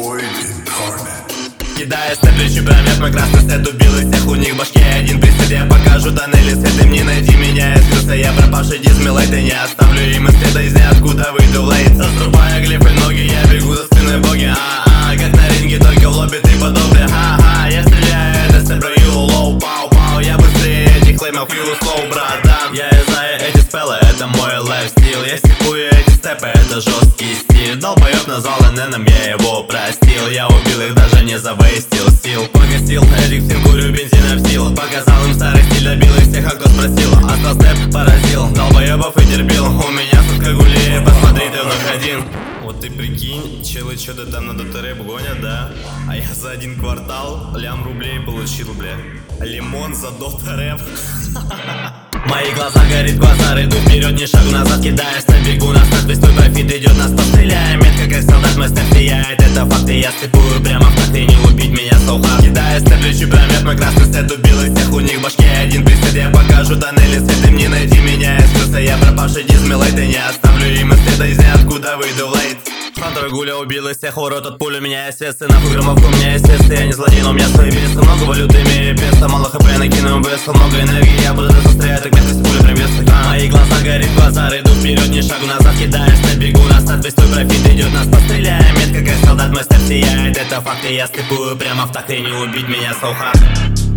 Кидая степлю прямят, мой красный сет убил и всех у них башки один присед. Я покажу тоннели свет, им не найти меня, я скрылся. Я пропавший дизмилайт и не оставлю им следа из ниоткуда выйду в лейт. Заструбая глифы ноги, я бегу за спиной боги. Как на ринге, только в лобби ты подобный. Я стреляю, это степлю лоу, пау-пау. Я быстрее этих клеймов, you slow, братан. Я знаю эти спеллы, это мой лайфстил. Я степую эти степы, это жесткий стиль. Долбоёб назвал ННом, я его простил. Я убил их, даже не завейстил сил. Погасил этих всем, курю бензина в силу. Показал им старый стиль, добил их всех, а кто спросил. Остал степ, поразил, долбоёбов и терпил. У меня сутка гулей, посмотри, ты вновь один. Вот ты прикинь, челы что-то там на дота-рэп гонят, да? А я за один квартал лям рублей получил, бля. Лимон за дота-рэп. Мои глаза горит, глаза иду вперед, ни шагу назад, кидаешь на бегу. Нас надпись, твой профит идет, нас постреляем. Метко как солдат, мой степ сияет, это факты. Я степую прямо в такт, и не убить меня соуха. Кидая степлю прямят, мой красный сет убил и всех у них башки один присед. Я покажу тоннели свет, им не найти меня, я скрылся. Я пропавший дизмилайт и не оставлю им следа из ниоткуда выйду в лейт. Фронтовый гуля убил из всех, урод от пули. У меня есть весы, нахуй громовку, у меня есть весы. Я не злодей, но у меня свои весы. Много валюты, имею песо, мало хп, накину весу. Много энергии, я буду застрять, так меткость пули прям весы. Мои глаза горит, глаза иду вперед, ни шагу назад, кидаешь на бегу. Нас надпись, твой профит идет, нас постреляем. Метко как солдат, мой степ сияет, это факты. Я степую прямо в такт, и не убить меня so hard.